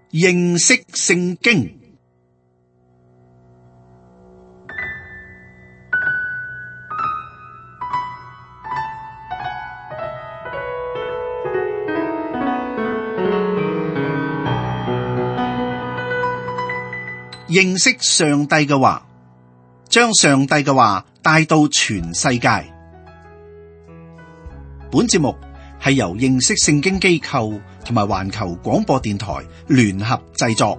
認識聖經。認識上帝嘅話，將上帝嘅話帶到全世界。本節目係由認識聖經機構同埋環球廣播電台聯合製作。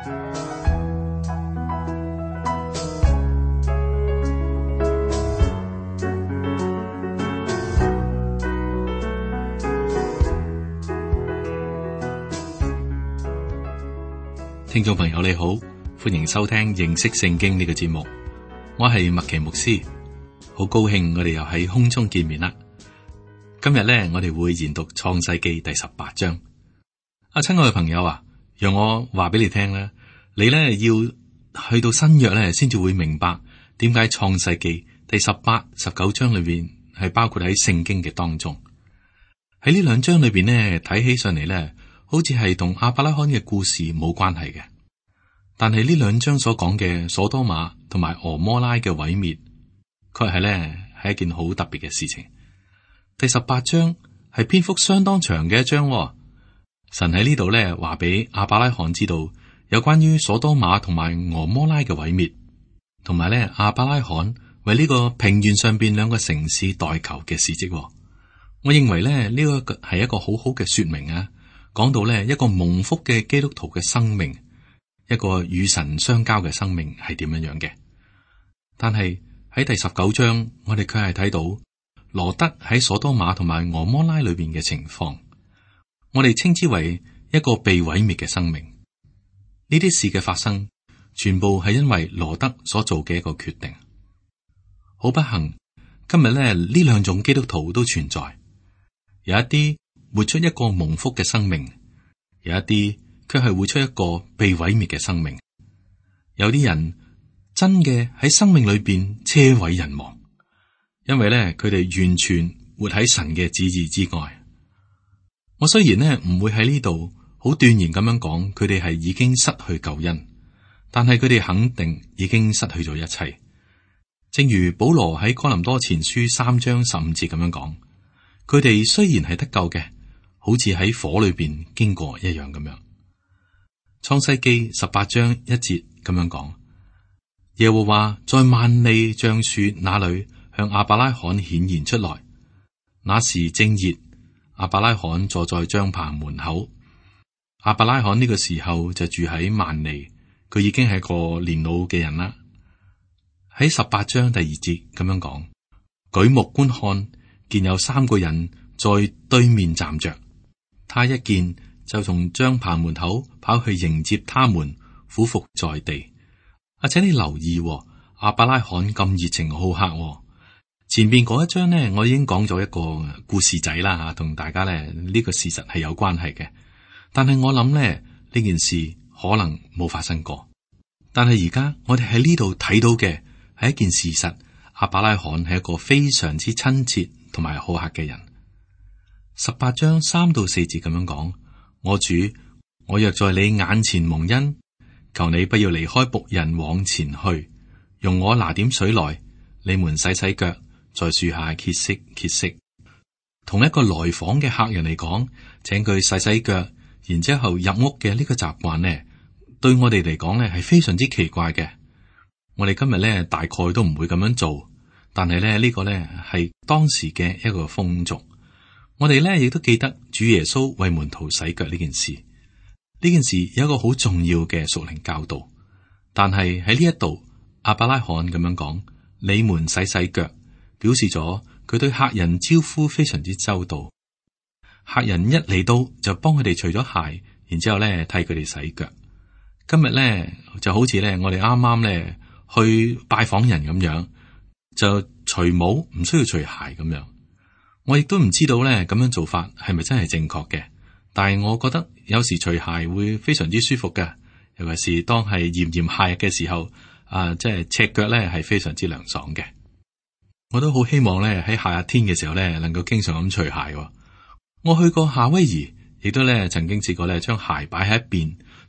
聽眾朋友你好，歡迎收聽認識聖經呢個節目。我係麥奇牧師，好高興我哋又喺空中見面啦。今日咧，我哋會研讀創世記第18章。親愛嘅朋友啊，讓我話俾你聽咧，你咧要去到新約咧，先至會明白點解創世記第18、19章裏邊係包括喺聖經嘅當中。喺呢兩章裏邊呢，睇起上嚟咧，好似係同亞伯拉罕嘅故事冇關係嘅。但係呢兩章所講嘅所多瑪同埋俄摩拉嘅毀滅，確係咧係一件好特別嘅事情。第18章係篇幅相當長嘅一章，神喺呢度咧話俾亞伯拉罕知道有關於所多瑪同埋俄摩拉嘅毀滅，同埋咧亞伯拉罕為呢個平原上邊兩個城市代求嘅事蹟。我認為咧呢個係一個好好嘅說明啊，講到咧一個蒙福嘅基督徒嘅生命，一個與神相交嘅生命係點樣樣嘅。但係喺第19章，我哋卻係睇到羅德喺所多瑪同埋俄摩拉裏邊嘅情況，我哋稱之為一個被毀滅嘅生命。呢啲事嘅發生，全部係因為羅德所做嘅一個決定。好不幸，今日咧呢兩種基督徒都存在，有一啲活出一個蒙福嘅生命，有一啲卻係活出一個被毀滅嘅生命。有啲人真嘅喺生命裏邊車毀人亡，因為咧佢哋完全活喺神嘅旨意之外。我雖然呢唔會喺呢度好斷然咁樣講佢哋係已經失去救恩，但係佢哋肯定已經失去咗一切。正如保羅喺哥林多前書3章15節咁樣講，佢哋雖然係得救嘅，好似喺火裏邊經過一樣咁樣。創世記18章1節咁樣講，耶和華在萬里橡樹那裏向亞伯拉罕顯現出來，那時正熱，亞伯拉罕坐在帳棚門口。亞伯拉罕呢個時候就住喺萬里，佢已經係個年老嘅人啦。喺18章第2節咁樣講，舉目觀看，見有3個人在對面站着，他一見就從帳棚門口跑去迎接他們，俯伏在地。請你留意，亞伯拉罕咁熱情好客。前邊嗰一章呢，我已經講咗一個故事仔啦吓，同大家咧呢個事實係有關係嘅。但係我諗咧呢件事可能冇發生過。但係而家我哋喺呢度睇到嘅係一件事實，亞伯拉罕係一個非常之親切同埋好客嘅人。18章3到4節咁樣講，我主，我若在你眼前蒙恩，求你不要離開僕人往前去，容我拿點水來，你們洗洗腳，在樹下歇息歇息。同一個來訪嘅客人嚟講，請佢洗洗腳，然之後入屋嘅呢個習慣呢，對我哋嚟講呢係非常之奇怪嘅。我哋今日呢大概都唔會咁樣做，但係呢個呢係當時嘅一個風俗。我哋呢亦都記得主耶穌為門徒洗腳呢件事。呢件事有一個好重要嘅屬靈教導，但係喺呢一度，亞伯拉罕咁樣講，你們洗洗腳，表示咗佢對客人招呼非常之周到。客人一嚟到就幫佢哋除咗鞋，然之後咧替佢哋洗腳。今日咧就好似咧我哋啱啱咧去拜訪人咁樣，就除帽唔需要除鞋咁樣。我亦都唔知道咧咁樣做法係咪真係正確嘅。但係我覺得有時除鞋會非常之舒服嘅，尤其是當係炎炎夏日嘅時候，即係赤腳咧係非常之涼爽嘅。我都好希望咧喺夏日天嘅時候咧能夠經常咁除鞋。我去過夏威夷，亦都咧曾經試過咧將鞋擺喺一邊，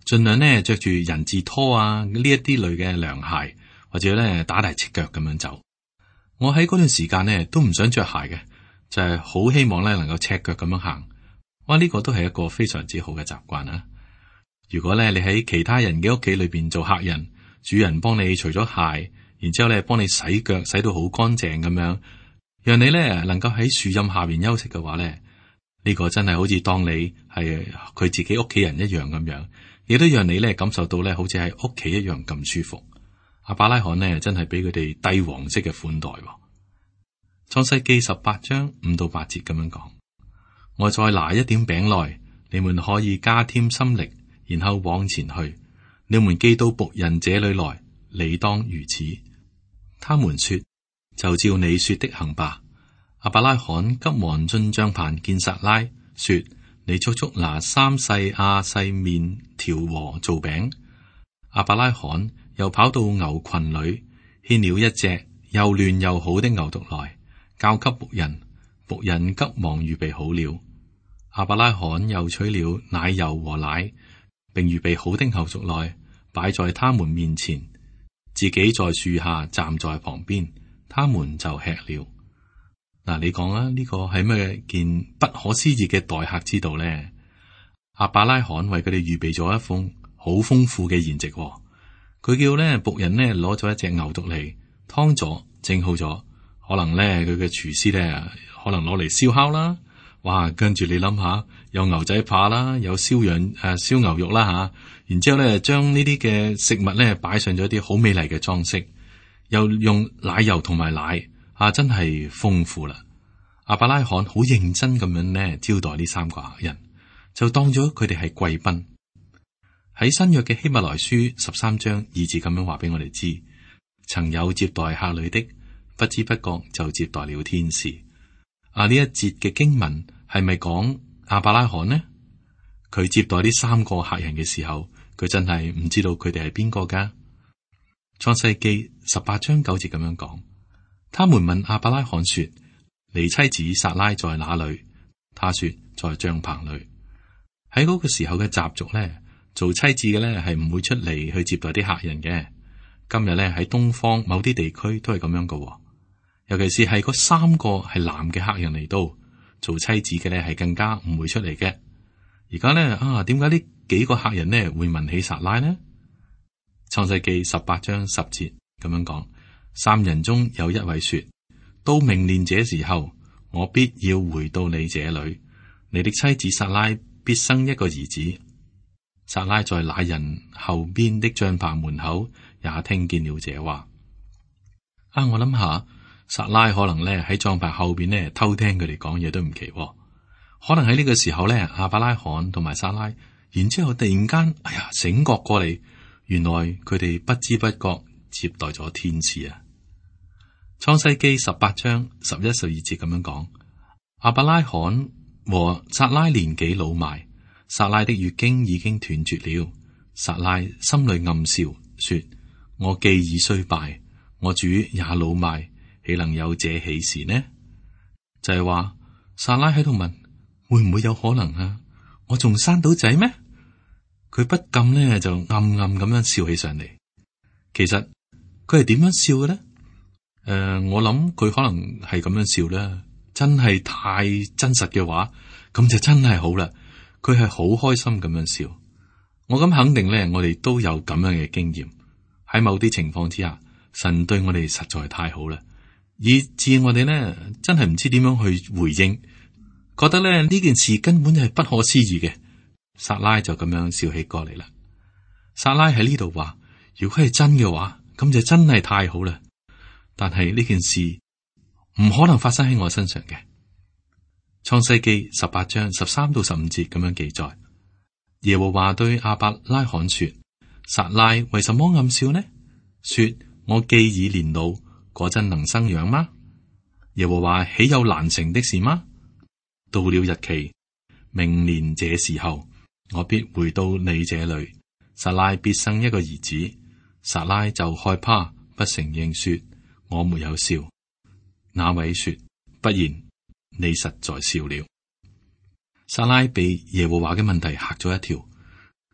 盡量呢着住人字拖啊呢一啲類嘅涼鞋，或者呢打大赤腳咁樣走。我喺嗰段時間呢都唔想着鞋嘅，就係好希望呢能夠赤腳咁樣行。哇，呢個都係一個非常之好嘅習慣啊！如果呢你喺其他人嘅屋企裏邊做客人，主人幫你除咗鞋，然之後咧幫你洗腳，洗到好乾淨咁樣，讓你咧能夠喺樹蔭下邊休息嘅話咧，呢個真係好似當你係佢自己屋企人一樣咁樣，亦都讓你咧感受到咧好似喺屋企一樣咁舒服。亞伯拉罕呢真係俾佢哋帝王式嘅款待。創世記18章5到8節咁樣講：我再拿一點餅來，你們可以加添心力，然後往前去。你們寄到僕人這裏來，理當如此。他們說：就照你說的行吧。亞伯拉罕急忙進帳棚見撒拉，說：你速速拿3細亞細麵調和做餅。亞伯拉罕又跑到牛群裏，牽了一隻又嫩又好的牛犢來，交給僕人。僕人急忙預備好了。亞伯拉罕又取了奶油和奶，並預備好的牛犢來，擺在他們面前，自己在樹下站在旁邊，他們就吃了。嗱，你講啦，呢個係咩件不可思議嘅待客之道呢？亞伯拉罕為佢哋預備咗一封好豐富嘅筵席，佢叫呢僕人呢攞咗一隻牛犢嚟劏咗整好咗，可能呢佢嘅廚師呢可能攞嚟燒烤啦。哇！跟住你諗下，有牛仔扒啦，有燒牛肉啦吓，然之後咧將呢啲嘅食物咧擺上咗啲好美麗嘅裝飾，又用奶油同埋奶真係豐富啦。亞伯拉罕好認真咁樣咧招待呢3個客人，就當咗佢哋係貴賓。喺新約嘅希伯來書13章2節咁樣話俾我哋知，曾有接待客旅的，不知不覺就接待了天使。呢一節嘅經文係咪講亞伯拉罕呢？佢接待呢3個客人嘅時候，佢真係唔知道佢哋係邊個噶。創世記18章9節咁樣講，他們問亞伯拉罕說：你妻子撒拉在哪裏？他說：在帳棚裏。喺嗰個時候嘅習俗咧，做妻子嘅咧係唔會出嚟去接待啲客人嘅。今日咧喺東方某啲地區都係咁樣噶。尤其是係嗰3個係男嘅客人嚟到做妻子嘅咧，係更加唔會出嚟嘅。而家咧點解呢幾個客人呢會問起撒拉呢？創世記18章10節咁樣講：3人中有一位說：到明年這時候，我必要回到你這裏，你的妻子撒拉必生一個兒子。撒拉在那人後邊的帳棚門口也聽見了這話。我諗下。撒拉可能咧喺帳棚後邊咧偷聽佢哋講嘢都唔奇，可能喺呢個時候咧，亞伯拉罕同埋撒拉，然之後突然間，醒覺過嚟，原來佢哋不知不覺接待咗天使啊！創世記18章11、12節咁樣講：亞伯拉罕和撒拉年紀老邁，撒拉的月經已經斷絕了。撒拉心裏暗笑，說：我既已衰敗，我主也老邁。豈能有這喜事呢？就係話撒拉喺度問，會唔會有可能啊？我仲生到仔咩？佢不禁呢就暗暗咁樣笑起上嚟。其實佢係點樣笑嘅咧？我諗佢可能係咁樣笑啦。真係太真實嘅話，咁就真係好啦。佢係好開心咁樣笑。我咁肯定咧，我哋都有咁樣嘅經驗。喺某啲情況之下，神對我哋實在太好啦。以致我哋呢真係唔知點樣去回應，覺得咧呢件事根本係不可思議嘅。撒拉就咁樣笑起過嚟啦。撒拉喺呢度話：如果係真嘅話，咁就真係太好啦。但係呢件事唔可能發生喺我身上嘅。創世記18章13到15節咁樣記載：耶和華對亞伯拉罕說：撒拉為什麼暗笑呢？說：我既已年老，果真能生養嗎？耶和華豈有難成的事嗎？到了日期，明年這時候，我必回到你這裏，撒拉必生一個兒子。撒拉就害怕，不承認，說：我沒有笑。那位說：不然，你實在笑了。撒拉被耶和華嘅問題嚇咗一跳，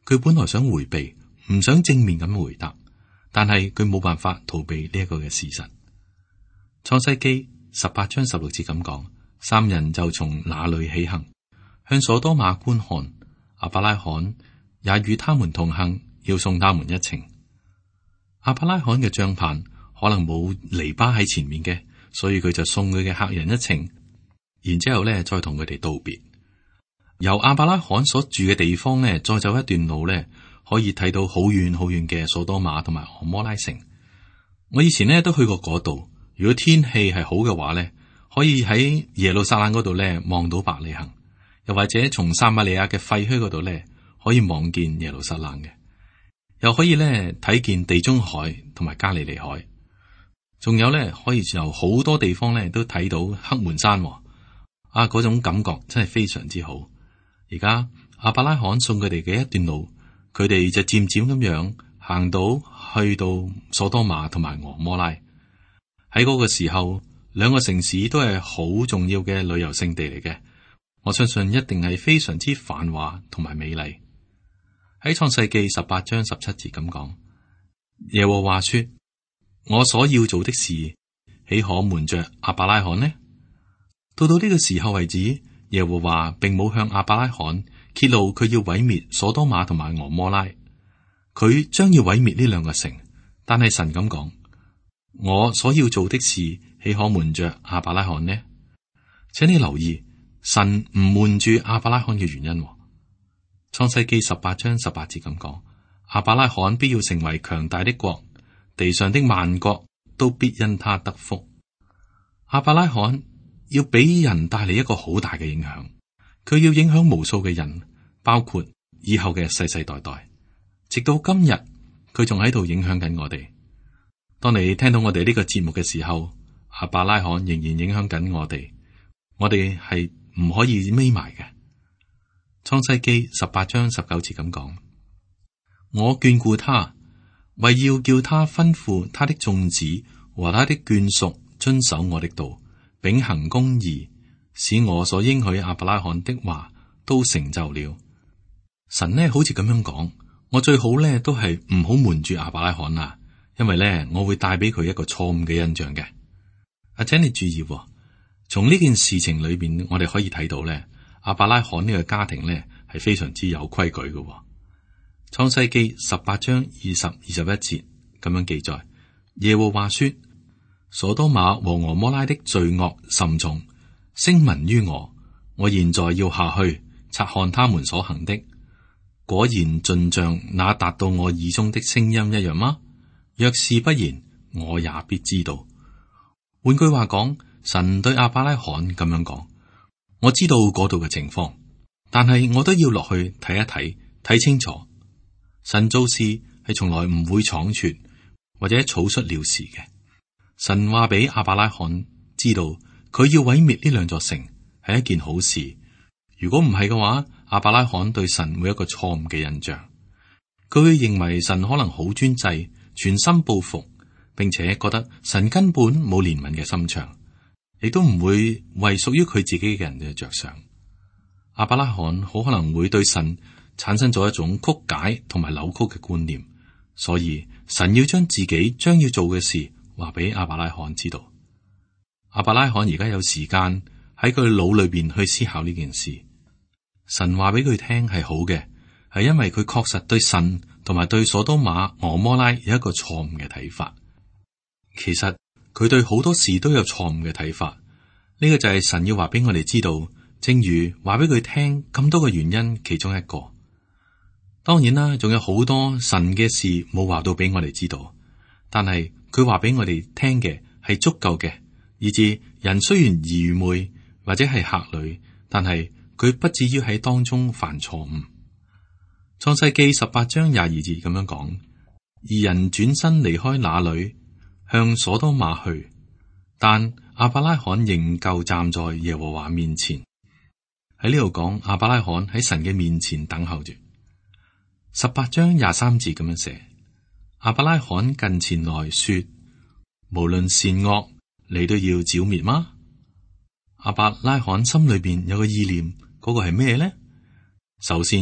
佢本來想回避，唔想正面咁回答，但係佢冇辦法逃避呢一個嘅事實。創世記18章16節咁講，三人就從那裏起行，向所多瑪觀看，亞伯拉罕也與他們同行，要送他們一程。亞伯拉罕嘅帳棚可能冇籬笆喺前面嘅，所以佢就送佢嘅客人一程，然之後咧再同佢哋道別。由亞伯拉罕所住嘅地方咧，再走一段路咧，可以睇到好遠好遠嘅所多瑪同埋蛾摩拉城。我以前咧都去過嗰度，如果天氣係好嘅話咧，可以喺耶路撒冷嗰度咧望到伯利恆，又或者從撒瑪利亞嘅廢墟嗰度咧可以望見耶路撒冷嘅，又可以咧睇見地中海同埋加利利海，仲有咧可以由好多地方咧都睇到黑門山。嗰種感覺真係非常之好。而家亞伯拉罕送佢哋嘅一段路，佢哋就漸漸咁樣行到去到所多瑪同埋蛾摩拉。喺嗰個時候，兩個城市都係好重要嘅旅遊勝地嚟嘅，我相信一定係非常之繁華同埋美麗。喺創世記18章17節咁講，耶和華說：我所要做的事，豈可瞞着亞伯拉罕呢？到呢個時候為止，耶和華並冇向亞伯拉罕揭露佢要毀滅所多瑪同埋蛾摩拉，佢將要毀滅呢兩個城。但係神咁講，我所要做的事，豈可瞞着亞伯拉罕呢？請你留意，神唔瞞住亞伯拉罕嘅原因。創世記18章18節咁講，亞伯拉罕必要成為強大的國，地上的萬國都必因他得福。亞伯拉罕要俾人帶嚟一個好大嘅影響，佢要影響無數嘅人，包括以後嘅世世代代，直到今日，佢仲喺度影響緊我哋。當你聽到我哋呢個節目嘅時候，亞伯拉罕仍然影響緊我哋係唔可以眯埋嘅。創世記18章19節咁講，我眷顧他，為要叫他吩咐他的眾子和他的眷屬遵守我的道，秉行公義，使我所應許亞伯拉罕的話都成就了。神呢好似咁樣講，我最好呢都係唔好瞞住亞伯拉罕啊，因為呢我會帶俾佢一個錯誤嘅印象嘅。請你注意，從呢件事情裏邊，我哋可以睇到呢，亞伯拉罕呢個家庭呢係非常之有規矩嘅。創世記18章20、21節咁樣記載，耶和華說：所多瑪和蛾摩拉的罪惡甚重，聲聞於我。我現在要下去察看他們所行的，果然盡像那達到我耳中的聲音一樣嗎？若是不然，我也必知道。換句話講，神對亞伯拉罕咁樣講：我知道嗰度嘅情況，但係我都要落去睇一睇，睇清楚。神做事係從來唔會倉促或者草率了事嘅。神話俾亞伯拉罕知道，佢要毀滅呢兩座城係一件好事。如果唔係嘅話，亞伯拉罕對神會有一個錯誤嘅印象，佢會認為神可能好專制，全心報復，並且覺得神根本冇憐憫嘅心腸，亦都唔會為屬於佢自己嘅人嘅着想。亞伯拉罕好可能會對神產生咗一種曲解同埋扭曲嘅觀念，所以神要將自己將要做嘅事話俾亞伯拉罕知道。亞伯拉罕而家有時間喺佢腦裏邊去思考呢件事。神話俾佢聽係好嘅，係因為佢確實對神同埋對所多瑪、蛾摩拉有一個錯誤嘅睇法。其實佢對好多事都有錯誤嘅睇法，呢個就係神要話俾我哋知道，正如話俾佢聽咁多個原因其中一個。當然啦，仲有好多神嘅事冇話到俾我哋知道，但係佢話俾我哋聽嘅係足夠嘅，以致人雖然愚昧或者係客旅，但係佢不至於喺當中犯錯誤。創世記18章22節咁樣講，二人轉身離開那裏，向所多瑪去，但亞伯拉罕仍舊站在耶和華面前。喺呢度講亞伯拉罕喺神嘅面前等候住。18章23節咁樣寫，亞伯拉罕近前來說：無論善惡，你都要剿滅嗎？亞伯拉罕心裏邊有個意念，嗰個係咩呢？首先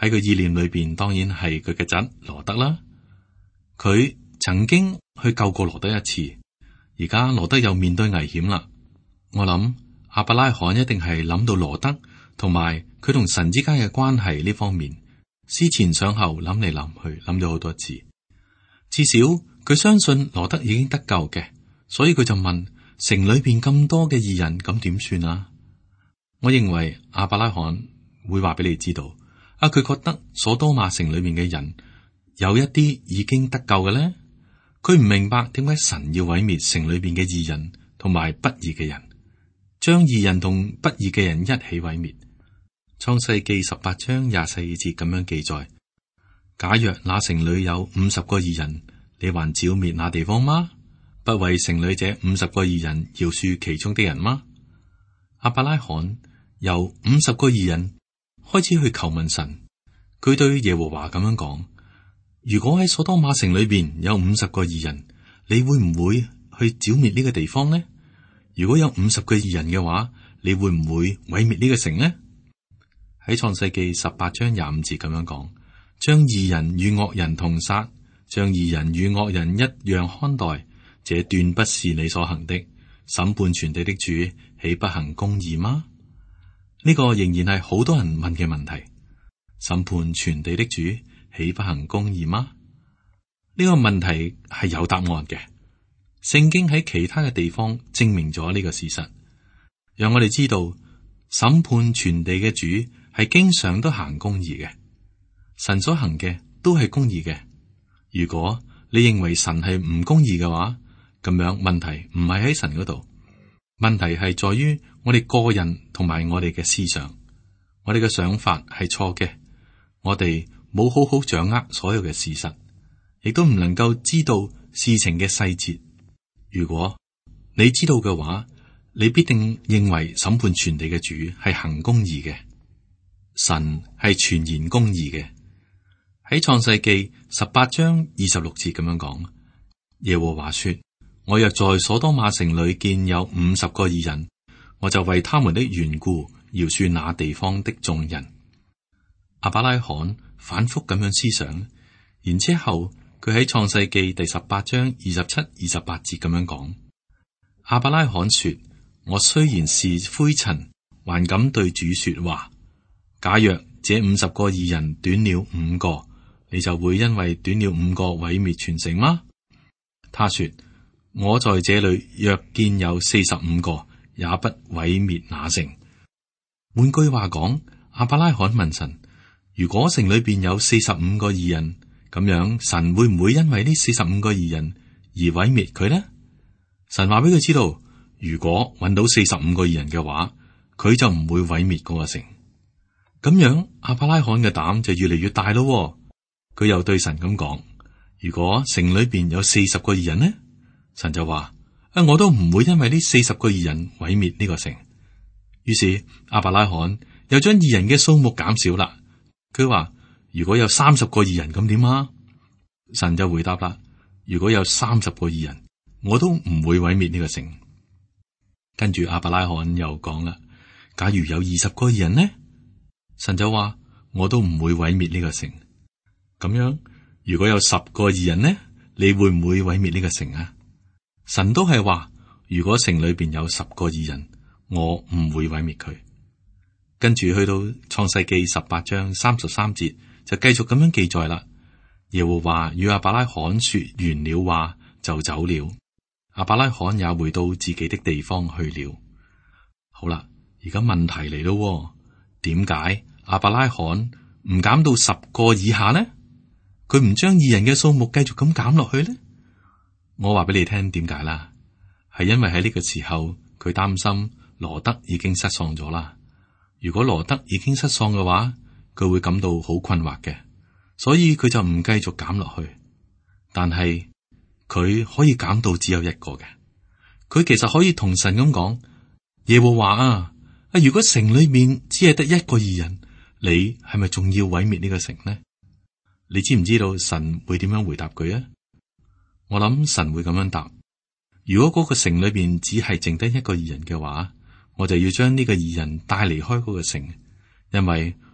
喺佢意念裏邊，當然係佢嘅侄羅德啦。佢曾經去救過羅德一次，而家羅德又面對危險啦。我諗亞伯拉罕一定係諗到羅德同埋佢同神之間嘅關係呢方面，思前想後，諗嚟諗去，諗咗好多次。至少佢相信羅德已經得救嘅，所以佢就問：城裏邊咁多嘅義人，咁點算啊？我認為亞伯拉罕會話俾你知道，佢覺得所多瑪城裏面嘅人有一啲已經得救嘅咧，佢唔明白點解神要毀滅城裏邊嘅義人同埋不義嘅人，將義人同不義嘅人一起毀滅。創世記18章24節咁樣記載：假若那城裏有50個義人，你還剿滅那地方嗎？不為城裏這50個義人饒恕其中的人嗎？亞伯拉罕由50個義人開始去求問神，佢對耶和華咁樣講：如果喺所多瑪城裏邊有50個義人，你會唔會去剿滅呢個地方呢？如果有50個義人嘅話，你會唔會毀滅呢個城呢？喺創世記18章25節咁樣講：將義人與惡人同殺，將義人與惡人一樣看待，這斷不是你所行的。審判全地的主豈不行公義嗎？呢個仍然係好多人問嘅問題。審判全地的主豈不行公義嗎？呢個問題係有答案嘅。聖經喺其他嘅地方證明咗呢個事實，讓我哋知道審判全地嘅主係經常都行公義嘅。神所行嘅都係公義嘅。如果你認為神係唔公義嘅話，咁樣問題唔係喺神嗰度，問題係在於我哋個人同埋我哋嘅思想，我哋嘅想法係錯嘅，我哋冇好好掌握所有嘅事實，亦都唔能夠知道事情嘅細節。如果你知道嘅話，你必定認為審判全地嘅主係行公義嘅，神係全然公義嘅。喺創世記18章26節咁樣講，耶和華說：我若在所多瑪城裏見有50個義人，我就為他們的緣故饒恕那地方的眾人。亞伯拉罕反覆咁樣思想，然之後佢喺創世記第18章27、28節咁樣講：亞伯拉罕說：我雖然是灰塵，還敢對主說話。假若這50個義人短了5個，你就會因為短了5個毀滅全城嗎？他說：我在這裏若見有45個，也不毀滅那城。換句話講，亞伯拉罕問神：如果城裏邊有45個義人，咁樣神會唔會因為呢45個義人而毀滅佢呢？神話俾佢知道，如果揾到45個義人嘅話，佢就唔會毀滅嗰個城。咁樣亞伯拉罕嘅膽就越嚟越大咯。佢又對神咁講：如果城裏邊有40個義人呢？神就話：我都唔會因為呢40個義人毀滅呢個城。於是亞伯拉罕又將義人嘅數目減少啦。佢話：如果有30個義人咁點啊？神就回答啦：如果有30個義人，我都唔會毀滅呢個城。跟住亞伯拉罕又講啦：假如有20個義人呢？神就話：我都唔會毀滅呢個城。咁樣，如果有10個義人呢？你會唔會毀滅呢個城啊？神都係話：如果城裏邊有10個義人，我唔會毀滅佢。跟住去到創世記18章33節，就繼續咁樣記載啦。耶和華與亞伯拉罕說完了話，就走了。亞伯拉罕也回到自己的地方去了。好啦，而家問題嚟咯，點解亞伯拉罕唔減到10個以下呢？佢唔將義人嘅數目繼續咁減落去呢？我話俾你聽點解啦，係因為喺呢個時候佢擔心羅德已經失喪咗啦。如果羅德已經失喪嘅話，佢會感到好困惑嘅，所以佢就唔繼續減落去。但係佢可以減到只有1個嘅。佢其實可以同神咁講：耶和華啊，如果城裏面只係得1個義人，你係咪仲要毀滅呢個城呢？你知唔知道神會點樣回答佢啊？我諗神會咁樣答：如果嗰個城裏邊只係剩低1個義人嘅話，我就要將呢個義人帶離開嗰個城，因為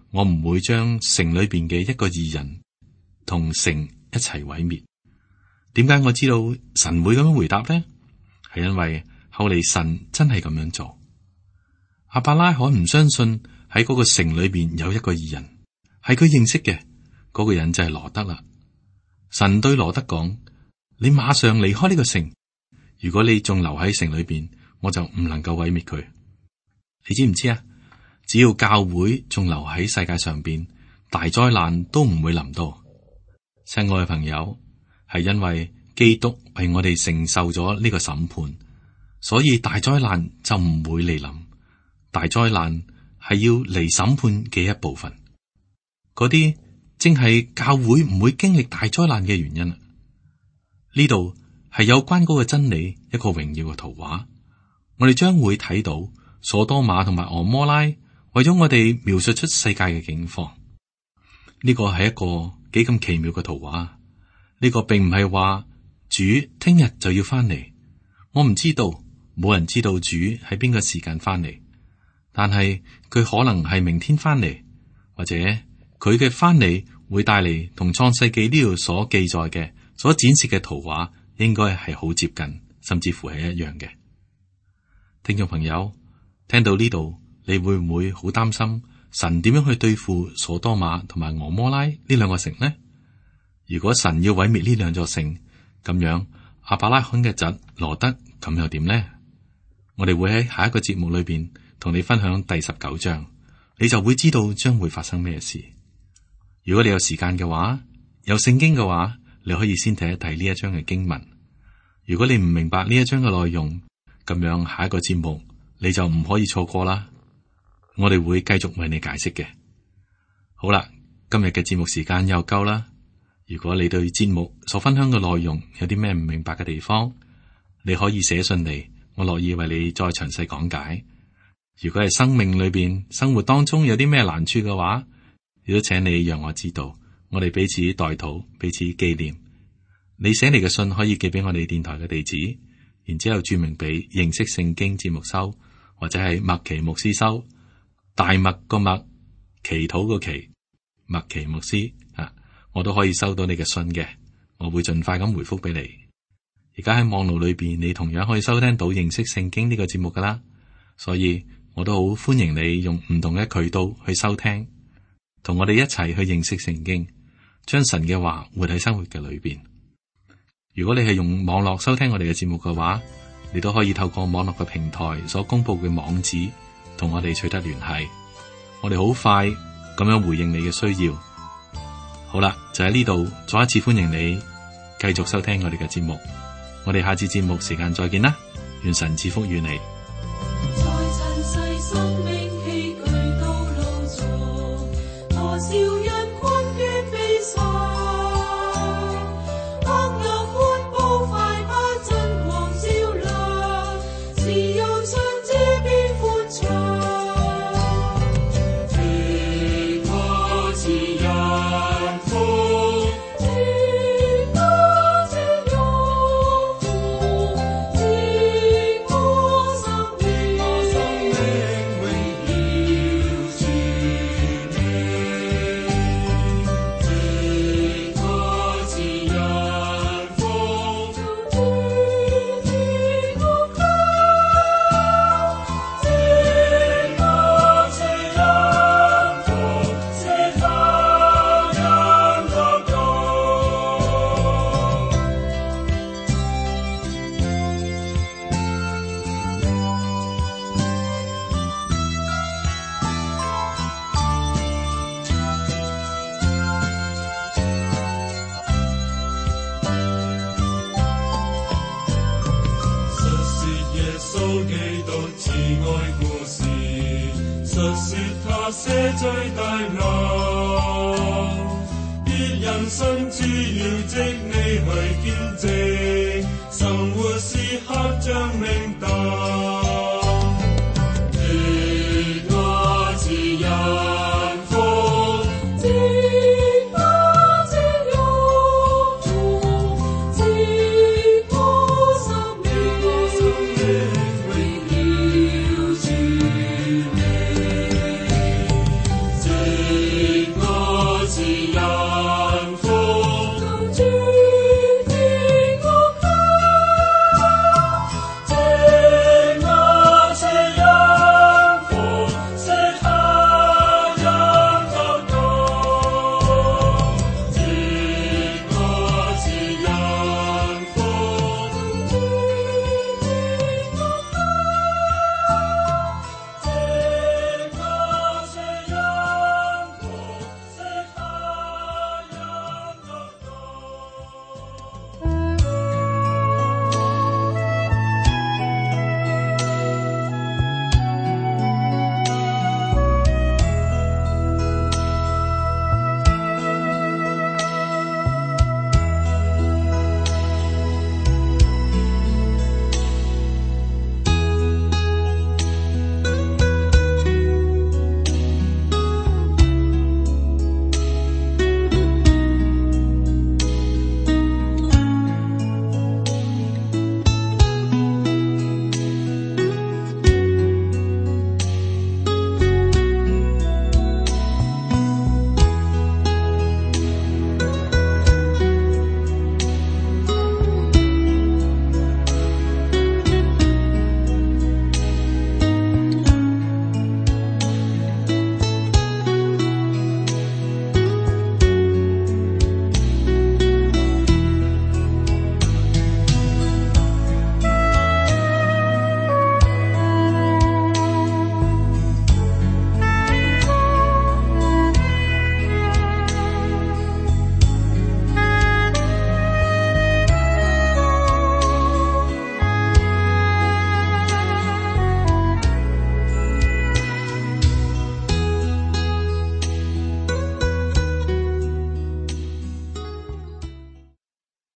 我唔會將城裏邊嘅一個義人同城一齊毀滅。點解我知道神會咁樣回答呢？係因為後嚟神真係咁樣做。亞伯拉罕唔相信喺嗰個城裏邊有一個義人，係佢認識嘅嗰個人就係羅德啦。神對羅德講：你馬上離開呢個城，如果你仲留喺城裏邊，我就唔能夠毀滅佢。你知唔知啊？只要教會仲留喺世界上邊，大災難都唔會臨到。親愛嘅朋友，係因為基督為我哋承受咗呢個審判，所以大災難就唔會嚟臨。大災難係要嚟審判嘅一部分，嗰啲正係教會唔會經歷大災難嘅原因。呢度係有關嗰個真理一個榮耀嘅圖畫，我哋將會睇到所多瑪同埋蛾摩拉為咗我哋描述出世界嘅境況。呢個係一個幾咁奇妙嘅圖畫。呢個並唔係話主聽日就要翻嚟，我唔知道，冇人知道主喺邊個時間翻嚟，但係佢可能係明天翻嚟，或者佢嘅翻嚟會帶嚟同創世記呢度所記載嘅、所展示嘅圖畫應該係好接近，甚至乎係一樣嘅。聽眾朋友，聽到呢度，你會唔會好擔心神點樣去對付所多瑪同埋蛾摩拉呢兩個城呢？如果神要毀滅呢兩座城，咁樣亞伯拉罕嘅侄羅德咁又點呢？我哋會喺下一個節目裏邊同你分享第19章，你就會知道將會發生咩事。如果你有時間嘅話，有聖經嘅話，你可以先睇一睇呢一章嘅經文。如果你唔明白呢一章嘅內容，咁樣下一個節目你就唔可以錯過啦。我哋會繼續為你解釋嘅。好啦，今日嘅節目時間又夠啦。如果你對節目所分享嘅內容有啲咩唔明白嘅地方，你可以寫信嚟，我樂意為你再詳細講解。如果係生命裏邊、生活當中有啲咩難處嘅話，亦都請你讓我知道，我哋彼此代禱，彼此紀念。你寫嚟嘅信可以寄俾我哋電台嘅地址，然之後注明俾認識聖經節目收，或者係麥奇牧師收。大麥個麥，祈禱個祈，麥奇牧師啊，我都可以收到你嘅信嘅，我會盡快咁回覆俾你。而家喺網絡裏邊，你同樣可以收聽到認識聖經呢個節目噶啦，所以我都好歡迎你用唔同嘅渠道去收聽，同我哋一齊去認識聖經，將神嘅話活喺生活嘅裏邊。如果你係用網絡收聽我哋嘅節目嘅話，你都可以透過網絡嘅平台所公布嘅網址同我哋取得聯繫，我哋好快咁樣回應你嘅需要。好啦，就喺呢度再一次歡迎你繼續收聽我哋嘅節目。我哋下次節目時間再見啦，願神賜福於你。 在塵世生命崎嶇道路上，多少人困於悲傷，黑暗滿布快把真光照亮，是憂傷這邊歡暢。天國似陽光，天國似陽光，天國生命榮耀主你。天國似陽光，天國高，天國似陽光，是他人的光。述說耶穌基督慈愛故事，述說他捨罪大能，別人信主要藉你去見證，生活時刻像明燈。